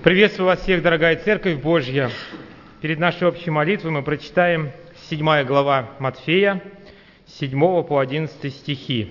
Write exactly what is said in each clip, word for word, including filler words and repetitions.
Приветствую вас всех, дорогая Церковь Божья. Перед нашей общей молитвой мы прочитаем седьмая глава Матфея, с седьмого по одиннадцатый стихи.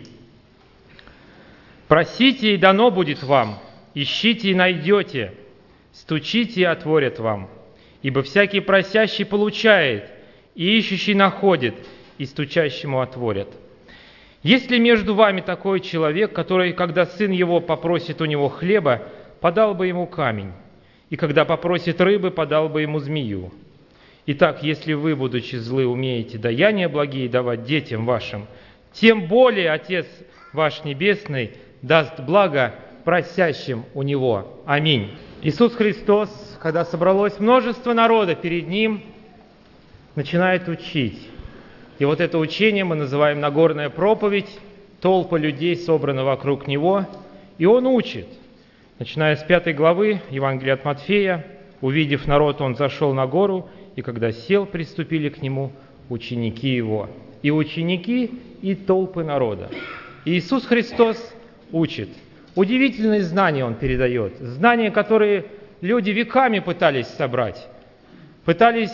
«Просите, и дано будет вам, ищите, и найдете, стучите, и отворят вам. Ибо всякий просящий получает, и ищущий находит, и стучащему отворят. Есть ли между вами такой человек, который, когда сын его попросит у него хлеба, подал бы ему камень, и когда попросит рыбы, подал бы ему змею? Итак, если вы, будучи злы, умеете даяния благие давать детям вашим, тем более Отец ваш Небесный даст благо просящим у Него. Аминь». Иисус Христос, когда собралось множество народа перед Ним, начинает учить. И вот это учение мы называем Нагорная проповедь. Толпа людей собрана вокруг Него, и Он учит. Начиная с пятой главы Евангелия от Матфея, увидев народ, Он зашел на гору, и когда сел, приступили к Нему ученики Его. И ученики, и толпы народа. И Иисус Христос учит. Удивительные знания Он передает. Знания, которые люди веками пытались собрать. Пытались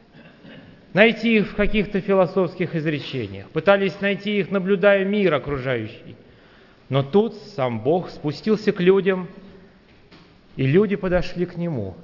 найти их в каких-то философских изречениях. Пытались найти их, наблюдая мир окружающий. Но тут сам Бог спустился к людям, и люди подошли к Нему,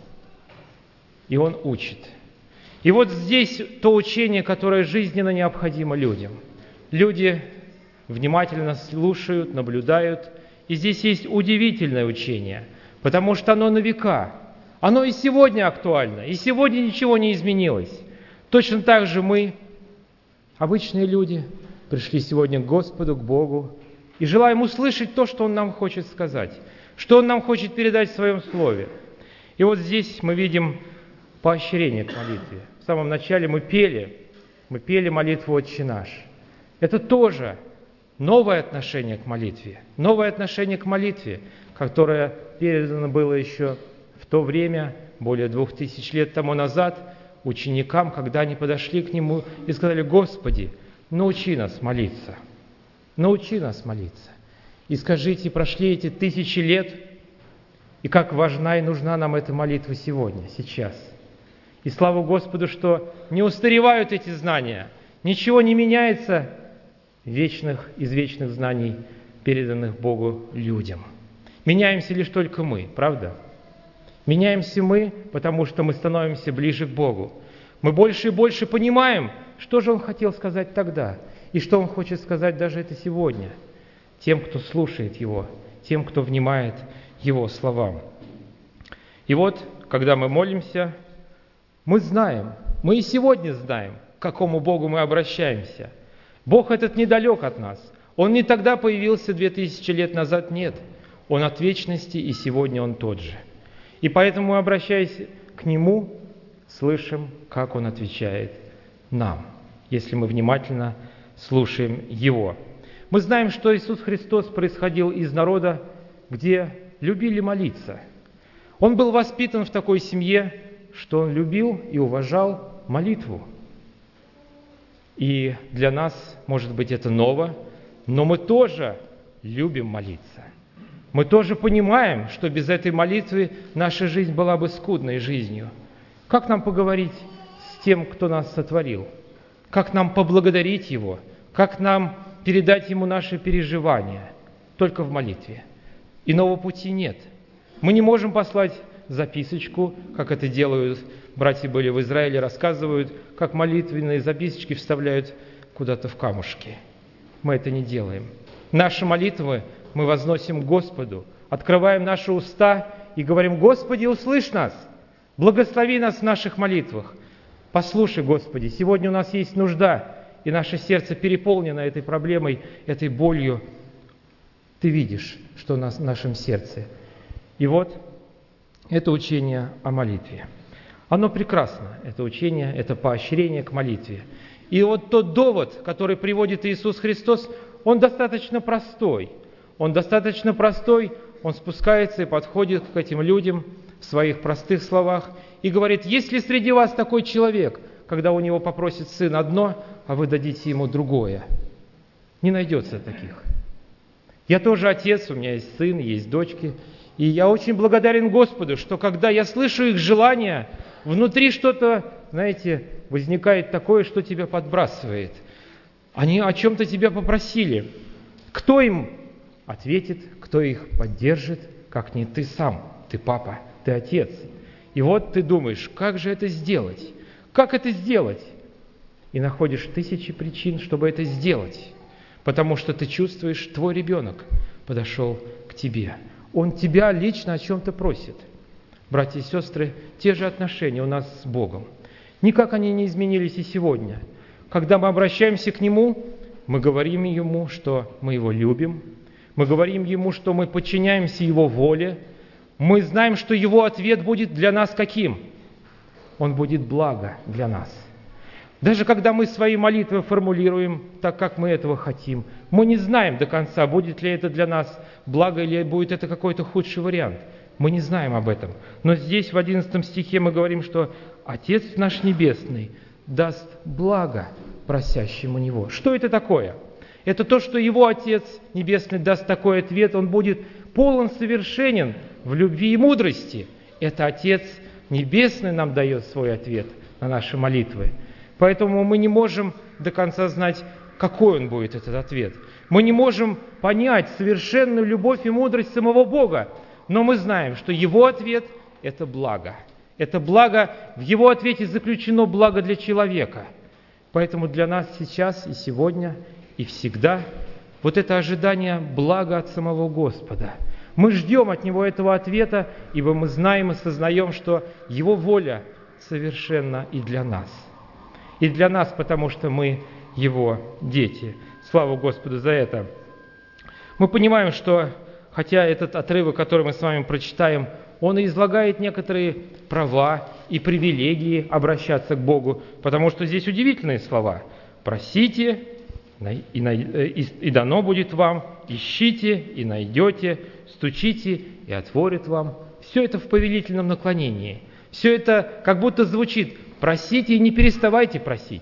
и Он учит. И вот здесь то учение, которое жизненно необходимо людям. Люди внимательно слушают, наблюдают, и здесь есть удивительное учение, потому что оно на века. Оно и сегодня актуально, и сегодня ничего не изменилось. Точно так же мы, обычные люди, пришли сегодня к Господу, к Богу, и желаем услышать то, что Он нам хочет сказать, что Он нам хочет передать в Своем Слове. И вот здесь мы видим поощрение к молитве. В самом начале мы пели, мы пели молитву «Отче наш». Это тоже новое отношение к молитве, новое отношение к молитве, которое передано было еще в то время, более двух тысяч лет тому назад, ученикам, когда они подошли к Нему и сказали: «Господи, научи нас молиться, научи нас молиться». И скажите, прошли эти тысячи лет, и как важна и нужна нам эта молитва сегодня, сейчас. И слава Господу, что не устаревают эти знания, ничего не меняется вечных, из вечных знаний, переданных Богу людям. Меняемся лишь только мы, правда? Меняемся мы, потому что мы становимся ближе к Богу. Мы больше и больше понимаем, что же Он хотел сказать тогда, и что Он хочет сказать даже это сегодня, тем, кто слушает Его, тем, кто внимает Его словам. И вот, когда мы молимся, мы знаем, мы и сегодня знаем, к какому Богу мы обращаемся. Бог этот недалек от нас. Он не тогда появился две тысячи лет назад, нет. Он от вечности, и сегодня Он тот же. И поэтому, обращаясь к Нему, слышим, как Он отвечает нам, если мы внимательно слушаем Его. Мы знаем, что Иисус Христос происходил из народа, где любили молиться. Он был воспитан в такой семье, что Он любил и уважал молитву. И для нас, может быть, это ново, но мы тоже любим молиться. Мы тоже понимаем, что без этой молитвы наша жизнь была бы скудной жизнью. Как нам поговорить с тем, кто нас сотворил? Как нам поблагодарить Его? Как нам передать Ему наши переживания? Только в молитве. Иного пути нет. Мы не можем послать записочку, как это делают, братья были в Израиле, рассказывают, как молитвенные записочки вставляют куда-то в камушки. Мы это не делаем. Наши молитвы мы возносим к Господу, открываем наши уста и говорим: «Господи, услышь нас, благослови нас в наших молитвах. Послушай, Господи, сегодня у нас есть нужда, и наше сердце переполнено этой проблемой, этой болью. Ты видишь, что у нас в нашем сердце». И вот это учение о молитве. Оно прекрасно, это учение, это поощрение к молитве. И вот тот довод, который приводит Иисус Христос, он достаточно простой. Он достаточно простой, он спускается и подходит к этим людям в своих простых словах и говорит: «Есть ли среди вас такой человек, когда у него попросит сын одно, а вы дадите ему другое?» Не найдется таких. Я тоже отец, у меня есть сын, есть дочки, И я очень благодарен Господу, что когда я слышу их желания, внутри что-то, знаете, возникает такое, что тебя подбрасывает. Они о чем-то тебя попросили. Кто им ответит, кто их поддержит, как не ты сам, ты папа, ты отец. И вот ты думаешь, как же это сделать? Как это сделать? И находишь тысячи причин, чтобы это сделать. Потому что ты чувствуешь, твой ребенок подошел к тебе. Он тебя лично о чем-то просит. Братья и сестры, те же отношения у нас с Богом. Никак они не изменились и сегодня. Когда мы обращаемся к Нему, мы говорим Ему, что мы Его любим. Мы говорим Ему, что мы подчиняемся Его воле. Мы знаем, что Его ответ будет для нас каким? Он будет благо для нас. Даже когда мы свои молитвы формулируем так, как мы этого хотим, мы не знаем до конца, будет ли это для нас благо или будет это какой-то худший вариант. Мы не знаем об этом. Но здесь в одиннадцатом стихе мы говорим, что Отец наш Небесный даст благо просящему Него. Что это такое? Это то, что Его Отец Небесный даст такой ответ, Он будет полон совершенен в любви и мудрости. Это Отец Небесный нам дает свой ответ на наши молитвы. Поэтому мы не можем до конца знать, какой он будет, этот ответ. Мы не можем понять совершенную любовь и мудрость самого Бога, но мы знаем, что Его ответ – это благо. Это благо, в Его ответе заключено благо для человека. Поэтому для нас сейчас и сегодня, и всегда вот это ожидание блага от самого Господа. Мы ждем от Него этого ответа, ибо мы знаем и сознаем, что Его воля совершенна и для нас. И для нас, потому что мы Его дети. Слава Господу за это. Мы понимаем, что, хотя этот отрывок, который мы с вами прочитаем, он и излагает некоторые права и привилегии обращаться к Богу, потому что здесь удивительные слова. «Просите, и, и, и дано будет вам, ищите, и найдете, стучите, и отворят вам». Все это в повелительном наклонении. Все это как будто звучит: просите и не переставайте просить.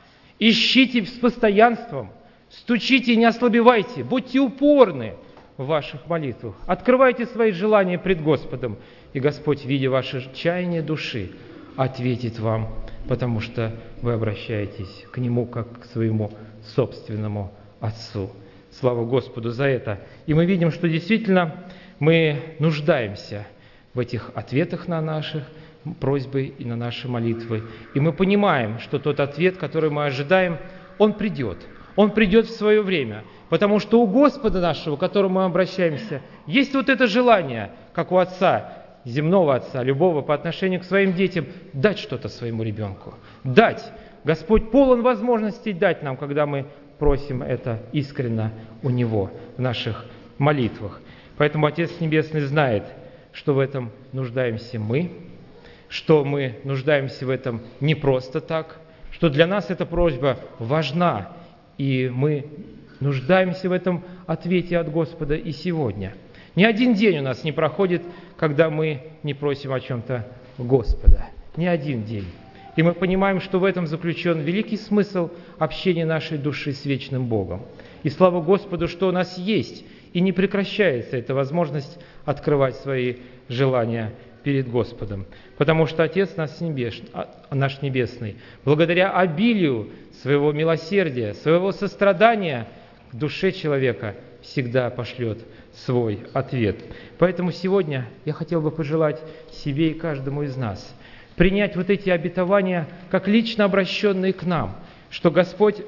Ищите с постоянством, стучите и не ослабевайте, будьте упорны в ваших молитвах. Открывайте свои желания пред Господом, и Господь, видя ваше чаяние души, ответит вам, потому что вы обращаетесь к Нему как к своему собственному Отцу. Слава Господу за это. И мы видим, что действительно мы нуждаемся в этих ответах на наших просьбы и на наши молитвы. И мы понимаем, что тот ответ, который мы ожидаем, он придет. Он придет в свое время. Потому что у Господа нашего, к которому мы обращаемся, есть вот это желание, как у отца, земного отца, любого, по отношению к своим детям, дать что-то своему ребенку. Дать. Господь полон возможностей дать нам, когда мы просим это искренне у Него в наших молитвах. Поэтому Отец Небесный знает, что в этом нуждаемся мы, что мы нуждаемся в этом не просто так, что для нас эта просьба важна, и мы нуждаемся в этом ответе от Господа и сегодня. Ни один день у нас не проходит, когда мы не просим о чем-то Господа. Ни один день. И мы понимаем, что в этом заключен великий смысл общения нашей души с вечным Богом. И слава Господу, что у нас есть, и не прекращается эта возможность открывать свои желания перед Господом. Потому что Отец наш Небесный, наш Небесный, благодаря обилию своего милосердия, своего сострадания к душе человека всегда пошлет свой ответ. Поэтому сегодня я хотел бы пожелать себе и каждому из нас принять вот эти обетования как лично обращенные к нам, что Господь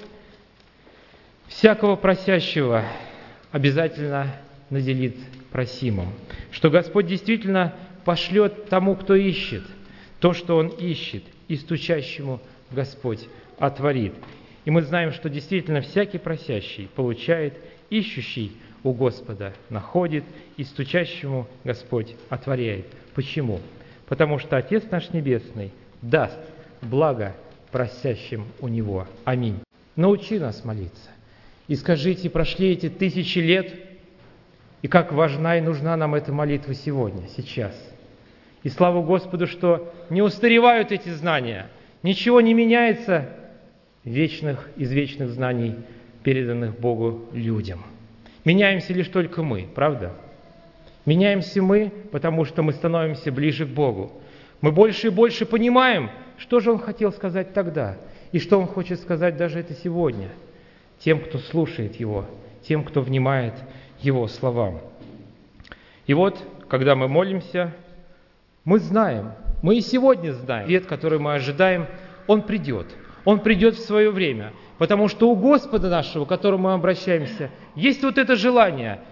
всякого просящего обязательно наделит просимым, что Господь действительно пошлет тому, кто ищет, то, что он ищет, и стучащему Господь отворит. И мы знаем, что действительно всякий просящий получает, ищущий у Господа находит, и стучащему Господь отворяет. Почему? Потому что Отец наш Небесный даст благо просящим у Него. Аминь. Научи нас молиться. И скажите, прошли эти тысячи лет, и как важна и нужна нам эта молитва сегодня, сейчас. И слава Господу, что не устаревают эти знания, ничего не меняется вечных, из вечных знаний, переданных Богу людям. Меняемся лишь только мы, правда? Меняемся мы, потому что мы становимся ближе к Богу. Мы больше и больше понимаем, что же Он хотел сказать тогда, и что Он хочет сказать даже это сегодня, тем, кто слушает Его, тем, кто внимает Его словам. И вот, когда мы молимся, мы знаем, мы и сегодня знаем, ответ, который мы ожидаем, Он придет. Он придет в свое время, потому что у Господа нашего, к которому мы обращаемся, есть вот это желание